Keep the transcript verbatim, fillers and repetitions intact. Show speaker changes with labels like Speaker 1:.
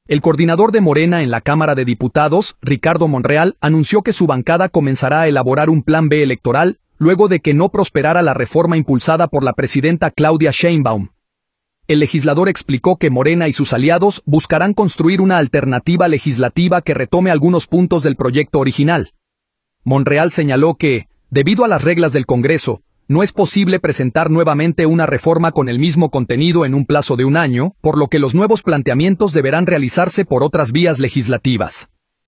Speaker 1: El coordinador de Morena en la Cámara de Diputados, Ricardo Monreal, anunció que su bancada comenzará a elaborar un plan B electoral, luego de que no prosperara la reforma impulsada por la presidenta Claudia Sheinbaum. El legislador explicó que Morena y sus aliados buscarán construir una alternativa legislativa que retome algunos puntos del proyecto original. Monreal señaló que, debido a las reglas del Congreso, no es posible presentar nuevamente una reforma con el mismo contenido en un plazo de un año, por lo que los nuevos planteamientos deberán realizarse por otras vías legislativas.